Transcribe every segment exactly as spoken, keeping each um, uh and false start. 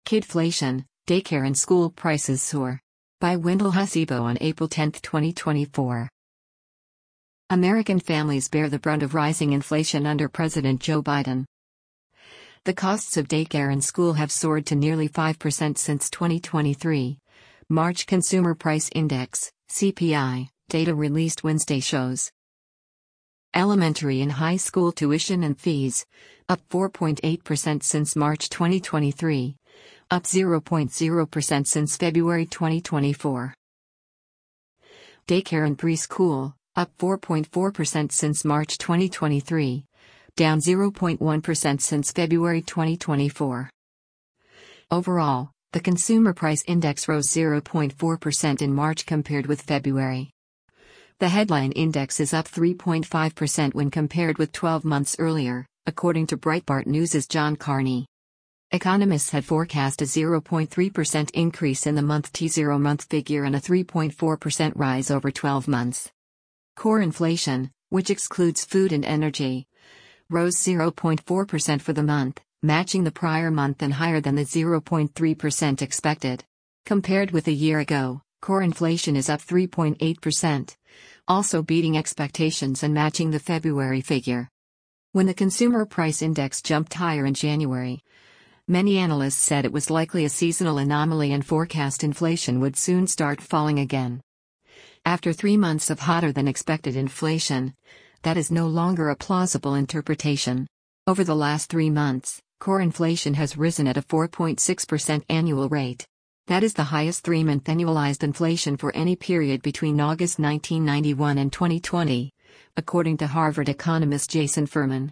Kidflation, Daycare and School Prices Soar. By Wendell Hasibo on April tenth, twenty twenty-four. American families bear the brunt of rising inflation under President Joe Biden. The costs of daycare and school have soared to nearly five percent since twenty twenty-three. March Consumer Price Index, C P I, data released Wednesday shows. Elementary and high school tuition and fees, up four point eight percent since March twenty twenty-three, up zero point zero percent since February twenty twenty-four. Daycare and preschool, up four point four percent since March twenty twenty-three, down zero point one percent since February twenty twenty-four. Overall, the Consumer Price Index rose zero point four percent in March compared with February. The headline index is up three point five percent when compared with twelve months earlier, according to Breitbart News' John Carney. Economists had forecast a zero point three percent increase in the month T zero month figure and a three point four percent rise over twelve months. Core inflation, which excludes food and energy, rose zero point four percent for the month, matching the prior month and higher than the zero point three percent expected. Compared with a year ago, core inflation is up three point eight percent, also beating expectations and matching the February figure. When the Consumer Price Index jumped higher in January, many analysts said it was likely a seasonal anomaly and forecast inflation would soon start falling again. After three months of hotter than expected inflation, that is no longer a plausible interpretation. Over the last three months, core inflation has risen at a four point six percent annual rate. That is the highest three-month annualized inflation for any period between August nineteen ninety-one and twenty twenty, according to Harvard economist Jason Furman.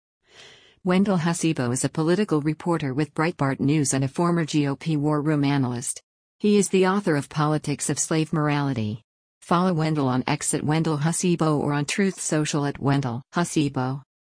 Wendell Hasibo is a political reporter with Breitbart News and a former G O P war room analyst. He is the author of Politics of Slave Morality. Follow Wendell on X at Wendell Hasibo or on Truth Social at Wendell Hasibo.